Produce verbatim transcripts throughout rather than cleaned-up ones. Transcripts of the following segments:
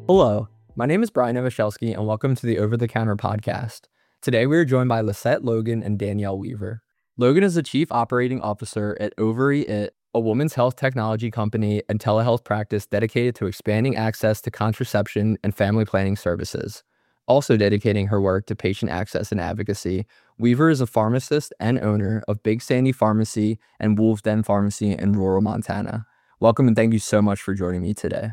Hello, my name is Brian Novoselsky, and welcome to the Over the Counter podcast. Today we are joined by Lisette Logan and Danielle Weaver. Logan is the Chief Operating Officer at Ovary It, a women's health technology company and telehealth practice dedicated to expanding access to contraception and family planning services. Also dedicating her work to patient access and advocacy, Weaver is a pharmacist and owner of Big Sandy Pharmacy and Wolves Den Pharmacy in rural Montana. Welcome and thank you so much for joining me today.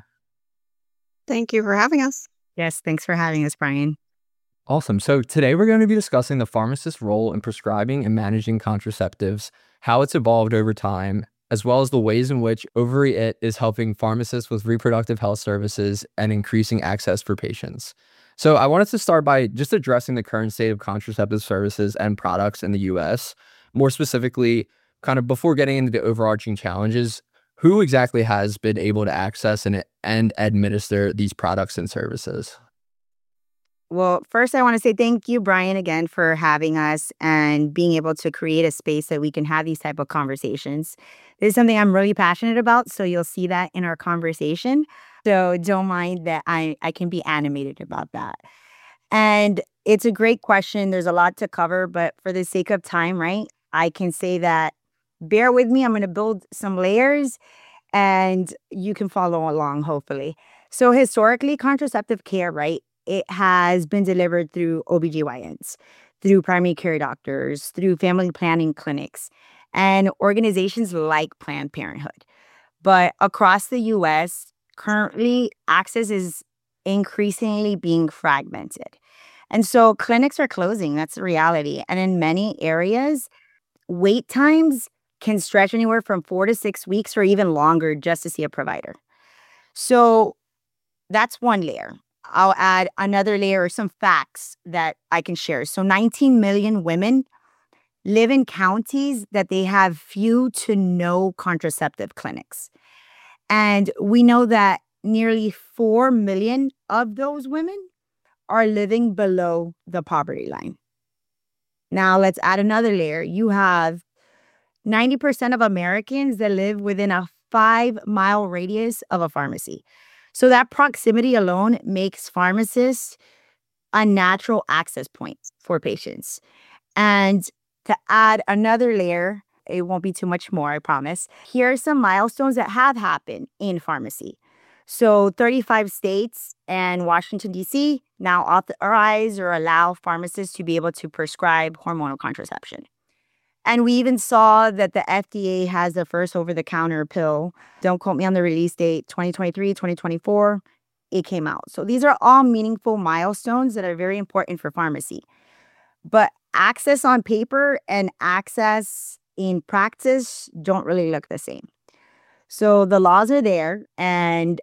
Thank you for having us. Yes, thanks for having us, Brian. Awesome. So today we're going to be discussing the pharmacist's role in prescribing and managing contraceptives, how it's evolved over time, as well as the ways in which Ovary It is helping pharmacists with reproductive health services and increasing access for patients. So I wanted to start by just addressing the current state of contraceptive services and products in the U S. More specifically, kind of before getting into the overarching challenges, who exactly has been able to access and, and administer these products and services? Well, first, I want to say thank you, Brian, again, for having us and being able to create a space that we can have these type of conversations. This is something I'm really passionate about, so you'll see that in our conversation. So don't mind that I, I can be animated about that. And it's a great question. There's a lot to cover, but for the sake of time, right, I can say that bear with me. I'm going to build some layers and you can follow along, hopefully. So historically, contraceptive care, right, it has been delivered through O B G Y Ns, through primary care doctors, through family planning clinics, and organizations like Planned Parenthood. But across the U S, currently, access is increasingly being fragmented. And so clinics are closing. That's the reality. And in many areas, wait times can stretch anywhere from four to six weeks or even longer just to see a provider. So that's one layer. I'll add another layer or some facts that I can share. So nineteen million women live in counties that they have few to no contraceptive clinics. And we know that nearly four million of those women are living below the poverty line. Now let's add another layer. You have ninety percent of Americans that live within a five mile radius of a pharmacy. So that proximity alone makes pharmacists a natural access point for patients. And to add another layer, it won't be too much more, I promise. Here are some milestones that have happened in pharmacy. So thirty-five states and Washington, D C now authorize or allow pharmacists to be able to prescribe hormonal contraception. And we even saw that the F D A has the first over-the-counter pill. Don't quote me on the release date, twenty twenty-three, twenty twenty-four. It came out. So these are all meaningful milestones that are very important for pharmacy. But access on paper and access in practice don't really look the same. So the laws are there, and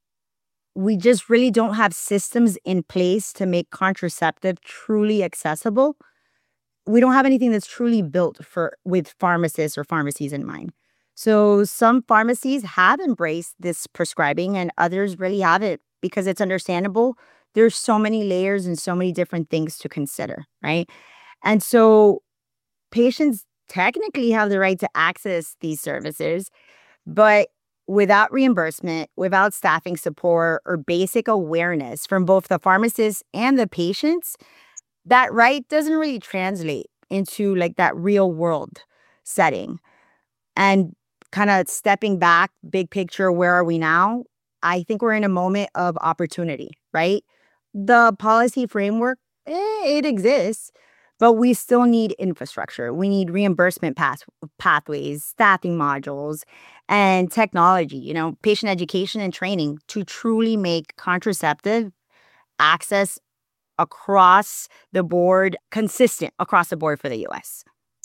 we just really don't have systems in place to make contraceptive truly accessible. We don't have anything that's truly built for with pharmacists or pharmacies in mind. So some pharmacies have embraced this prescribing and others really haven't because it's understandable. There's so many layers and so many different things to consider, right? And so patients technically have the right to access these services, but without reimbursement, without staffing support or basic awareness from both the pharmacists and the patients, that right doesn't really translate into like that real world setting. And kind of stepping back, big picture, where are we now? I think we're in a moment of opportunity, right? The policy framework, eh, it exists, but we still need infrastructure. We need reimbursement path- pathways, staffing modules, and technology, you know, patient education and training to truly make contraceptive access across the board, consistent across the board for the U S.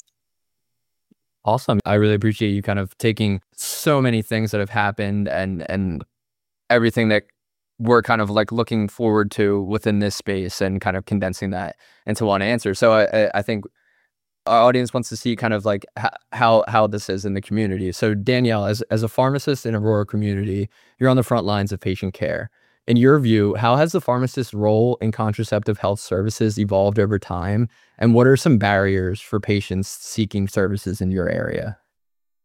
Awesome. I really appreciate you kind of taking so many things that have happened and and everything that we're kind of like looking forward to within this space and kind of condensing that into one answer. So I, I think our audience wants to see kind of like h- how how this is in the community. So Danielle, as as a pharmacist in a rural community, you're on the front lines of patient care. In your view, how has the pharmacist's role in contraceptive health services evolved over time? And what are some barriers for patients seeking services in your area?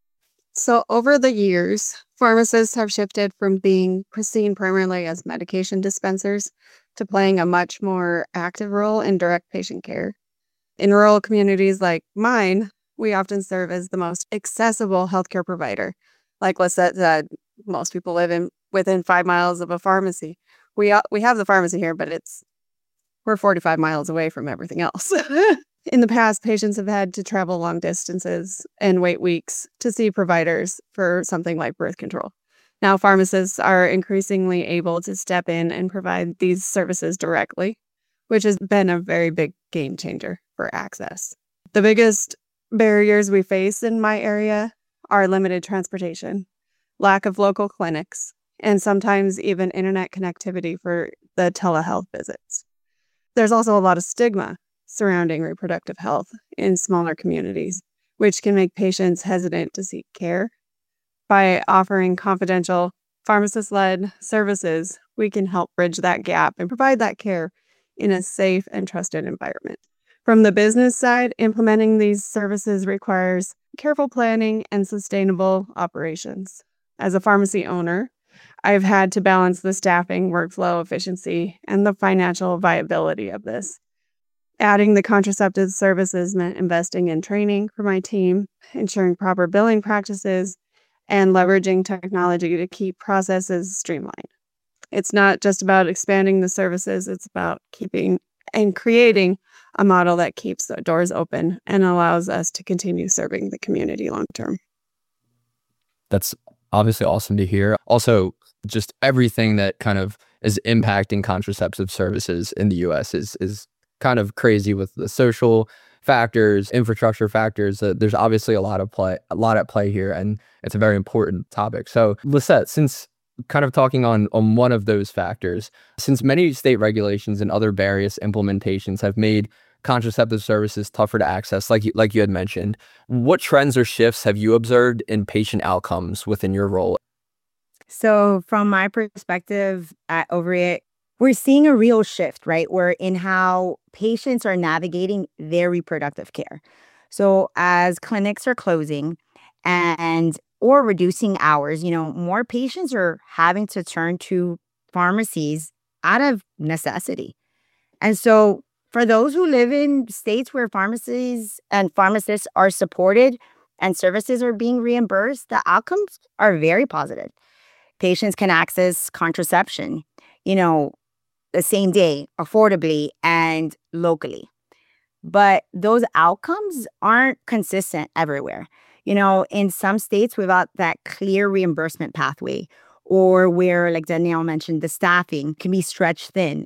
So, over the years, pharmacists have shifted from being seen primarily as medication dispensers to playing a much more active role in direct patient care. In rural communities like mine, we often serve as the most accessible healthcare provider. Like Lisette said, most people live in within five miles of a pharmacy. We uh, we have the pharmacy here, but it's we're forty-five miles away from everything else. In the past, patients have had to travel long distances and wait weeks to see providers for something like birth control. Now, pharmacists are increasingly able to step in and provide these services directly, which has been a very big game changer for access. The biggest barriers we face in my area are limited transportation, lack of local clinics, and sometimes even internet connectivity for the telehealth visits. There's also a lot of stigma surrounding reproductive health in smaller communities, which can make patients hesitant to seek care. By offering confidential, pharmacist-led services, we can help bridge that gap and provide that care in a safe and trusted environment. From the business side, implementing these services requires careful planning and sustainable operations. As a pharmacy owner, I've had to balance the staffing, workflow efficiency, and the financial viability of this. Adding the contraceptive services meant investing in training for my team, ensuring proper billing practices, and leveraging technology to keep processes streamlined. It's not just about expanding the services, it's about keeping and creating a model that keeps the doors open and allows us to continue serving the community long term. That's obviously awesome to hear. Also, just everything that kind of is impacting contraceptive services in the U S is is kind of crazy with the social factors, infrastructure factors. Uh, there's obviously a lot of play, a lot at play here, and it's a very important topic. So, Lisette, since kind of talking on on one of those factors, since many state regulations and other various implementations have made contraceptive services tougher to access, like you, like you had mentioned, what trends or shifts have you observed in patient outcomes within your role? So from my perspective at Overit, we're seeing a real shift, right? Where in how patients are navigating their reproductive care. So as clinics are closing and or reducing hours, you know, more patients are having to turn to pharmacies out of necessity. And so for those who live in states where pharmacies and pharmacists are supported and services are being reimbursed, the outcomes are very positive. Patients can access contraception, you know, the same day, affordably, and locally. But those outcomes aren't consistent everywhere. You know, in some states without that clear reimbursement pathway, or where, like Danielle mentioned, the staffing can be stretched thin.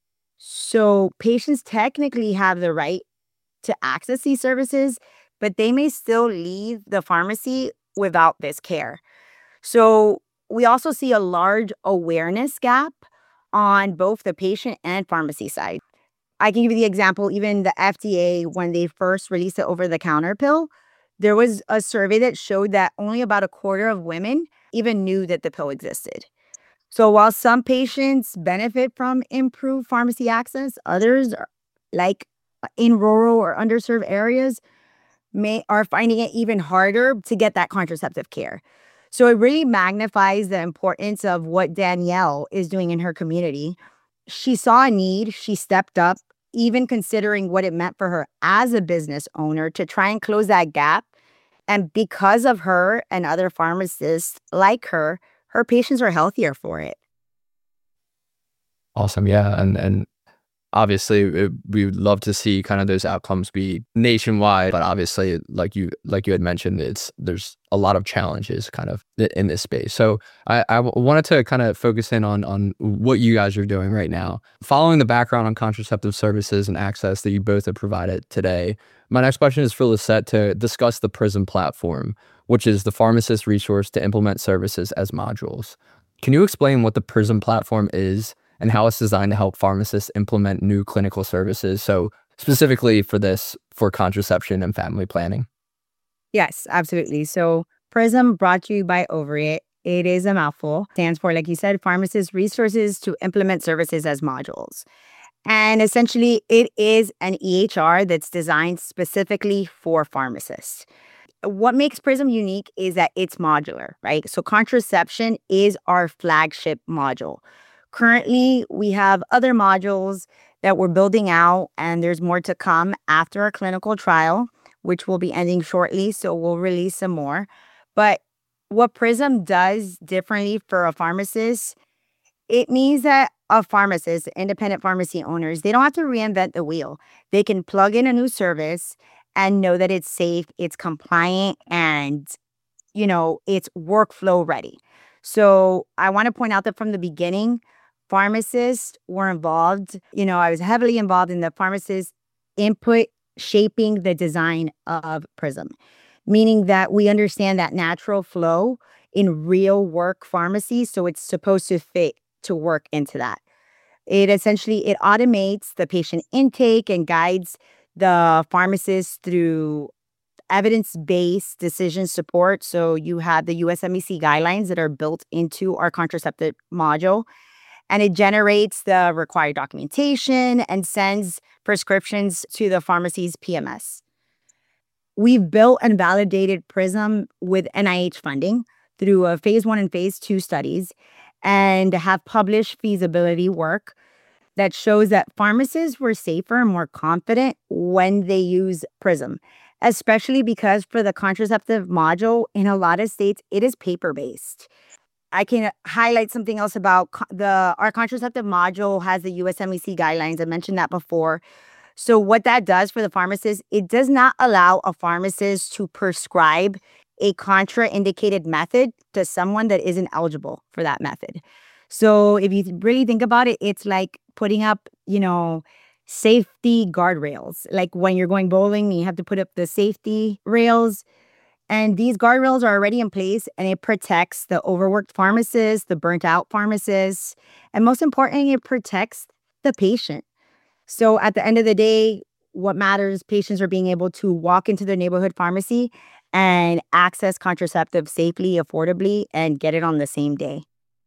So patients technically have the right to access these services, but they may still leave the pharmacy without this care. So we also see a large awareness gap on both the patient and pharmacy side. I can give you the example, even the F D A, when they first released the over-the-counter pill, there was a survey that showed that only about a quarter of women even knew that the pill existed. So while some patients benefit from improved pharmacy access, others, like in rural or underserved areas, may are finding it even harder to get that contraceptive care. So it really magnifies the importance of what Danielle is doing in her community. She saw a need, she stepped up, even considering what it meant for her as a business owner to try and close that gap. And because of her and other pharmacists like her, her patients are healthier for it. Awesome. Yeah. And, and obviously it, we would love to see kind of those outcomes be nationwide, but obviously like you, like you had mentioned, it's, there's a lot of challenges kind of in this space. So I, I wanted to kind of focus in on, on what you guys are doing right now. Following the background on contraceptive services and access that you both have provided today, my next question is for Lisette to discuss the PRISM platform, which is the pharmacist resource to implement services as modules. Can you explain what the PRISM platform is and how it's designed to help pharmacists implement new clinical services? So specifically for this, for contraception and family planning. Yes, absolutely. So PRISM, brought to you by Overit. It is a mouthful. Stands for, like you said, Pharmacist Resources to Implement Services as Modules. And essentially, it is an E H R that's designed specifically for pharmacists. what makes Prism unique is that it's modular, right? So contraception is our flagship module. Currently, we have other modules that we're building out, and there's more to come after our clinical trial, which will be ending shortly. So we'll release some more. But what Prism does differently for a pharmacist, it means that a pharmacist, independent pharmacy owners, they don't have to reinvent the wheel. They can plug in a new service and know that it's safe, it's compliant, and, you know, it's workflow ready. So I want to point out that from the beginning, pharmacists were involved. You know, I was heavily involved in the pharmacist input shaping the design of Prism, meaning that we understand that natural flow in real work pharmacy. So it's supposed to fit to work into that. It essentially, it automates the patient intake and guides the pharmacist through evidence-based decision support. So you have the U S M E C guidelines that are built into our contraceptive module, and it generates the required documentation and sends prescriptions to the pharmacy's P M S. We've built and validated Prism with N I H funding through a phase one and phase two studies, and have published feasibility work that shows that pharmacists were safer and more confident when they use Prism, especially because for the contraceptive module, in a lot of states, it is paper-based. I can highlight something else about the our contraceptive module has the U S M E C guidelines. I mentioned that before. So what that does for the pharmacist, it does not allow a pharmacist to prescribe a contraindicated method to someone that isn't eligible for that method. So if you really think about it, it's like putting up, you know, safety guardrails. Like when you're going bowling, you have to put up the safety rails. And these guardrails are already in place, and it protects the overworked pharmacists, the burnt out pharmacists, and most importantly, it protects the patient. So at the end of the day, what matters, patients are being able to walk into their neighborhood pharmacy and access contraceptive safely, affordably, and get it on the same day.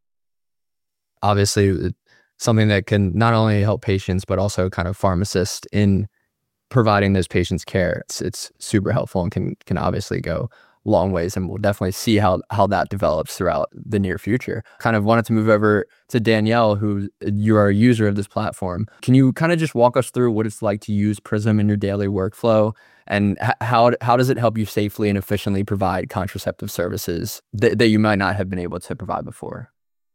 Obviously, something that can not only help patients, but also kind of pharmacists in providing those patients care. It's, it's super helpful and can can obviously go long ways, and we'll definitely see how how that develops throughout the near future. Kind of wanted to move over to Danielle, who you are a user of this platform. Can you kind of just walk us through what it's like to use Prism in your daily workflow, and h- how how does it help you safely and efficiently provide contraceptive services that, that you might not have been able to provide before?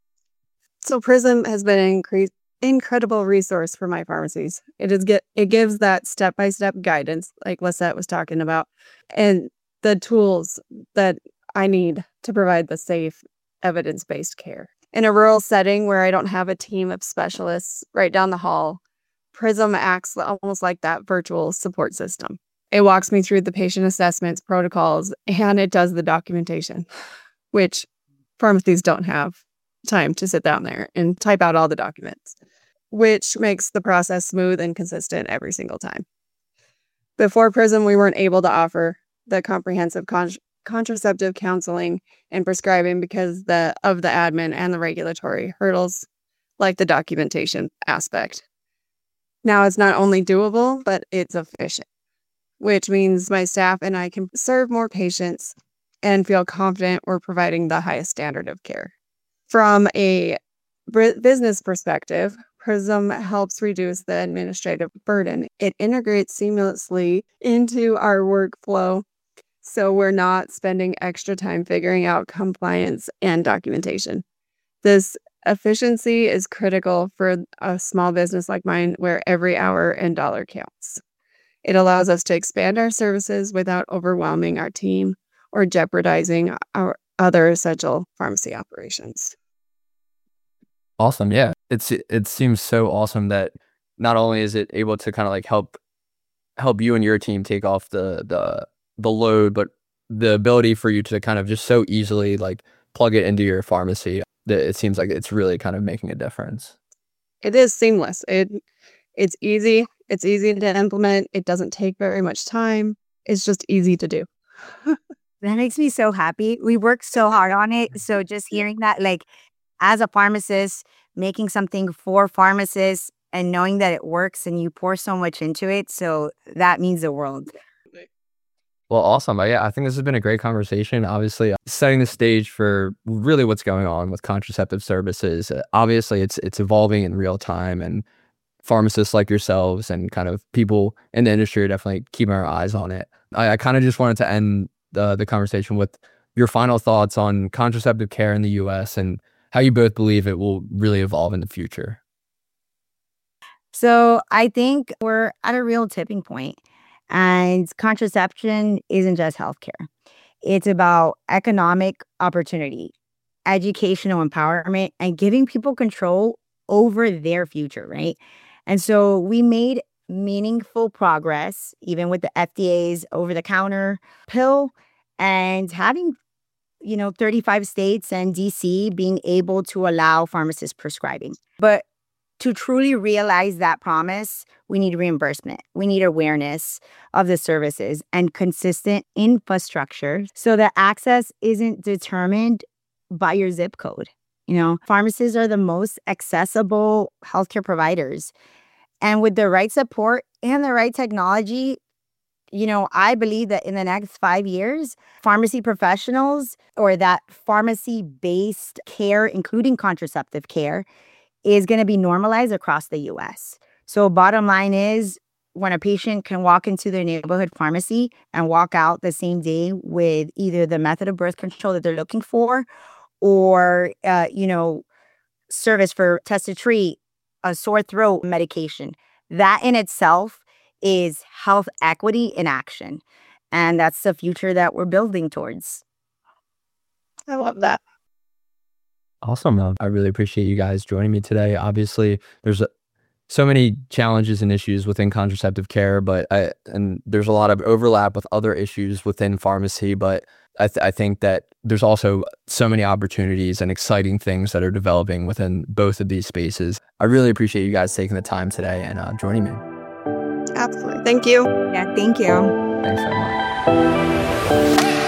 So Prism has been an increased incredible resource for my pharmacies. It is get it gives that step-by-step guidance like Lisette was talking about, and the tools that I need to provide the safe, evidence-based care. In a rural setting where I don't have a team of specialists right down the hall, Prism acts almost like that virtual support system. It walks me through the patient assessments, protocols, and it does the documentation, which pharmacies don't have time to sit down there and type out all the documents, which makes the process smooth and consistent every single time. Before Prism, we weren't able to offer the comprehensive con- contraceptive counseling and prescribing because the of the admin and the regulatory hurdles, like the documentation aspect. Now it's not only doable, but it's efficient, which means my staff and I can serve more patients and feel confident we're providing the highest standard of care. From a business perspective, Prism helps reduce the administrative burden. It integrates seamlessly into our workflow, so we're not spending extra time figuring out compliance and documentation. This efficiency is critical for a small business like mine, where every hour and dollar counts. It allows us to expand our services without overwhelming our team or jeopardizing our other essential pharmacy operations. Awesome. Yeah. It's it seems so awesome that not only is it able to kind of like help help you and your team take off the the the load, but the ability for you to kind of just so easily like plug it into your pharmacy, that it seems like it's really kind of making a difference. It is seamless. It it's easy. It's easy to implement. It doesn't take very much time. It's just easy to do. That makes me so happy. We worked so hard on it. So just hearing that, like, as a pharmacist, making something for pharmacists and knowing that it works and you pour so much into it, so that means the world. Well, awesome. Uh, Yeah, I think this has been a great conversation. Obviously, uh, setting the stage for really what's going on with contraceptive services. Uh, obviously, it's it's evolving in real time, and pharmacists like yourselves and kind of people in the industry are definitely keeping our eyes on it. I, I kind of just wanted to end the the conversation with your final thoughts on contraceptive care in the U S and how you both believe it will really evolve in the future. So I think we're at a real tipping point, and contraception isn't just healthcare. It's about economic opportunity, educational empowerment, and giving people control over their future, right? And so we made meaningful progress, even with the F D A's over the counter pill and having, you know, thirty-five states and D C being able to allow pharmacist prescribing. But to truly realize that promise, we need reimbursement. We need awareness of the services and consistent infrastructure so that access isn't determined by your zip code. You know, pharmacists are the most accessible healthcare providers. And with the right support and the right technology, you know, I believe that in the next five years, pharmacy professionals or that pharmacy-based care, including contraceptive care, is going to be normalized across the U S. So bottom line is, when a patient can walk into their neighborhood pharmacy and walk out the same day with either the method of birth control that they're looking for or, uh, you know, service for test to treat a sore throat medication, that in itself is health equity in action. And that's the future that we're building towards. I love that. Awesome. Uh, I really appreciate you guys joining me today. Obviously, there's a, so many challenges and issues within contraceptive care, but I and there's a lot of overlap with other issues within pharmacy. But I, th- I think that there's also so many opportunities and exciting things that are developing within both of these spaces. I really appreciate you guys taking the time today and uh, joining me. Absolutely. Thank you. Yeah, thank you. Thanks so much.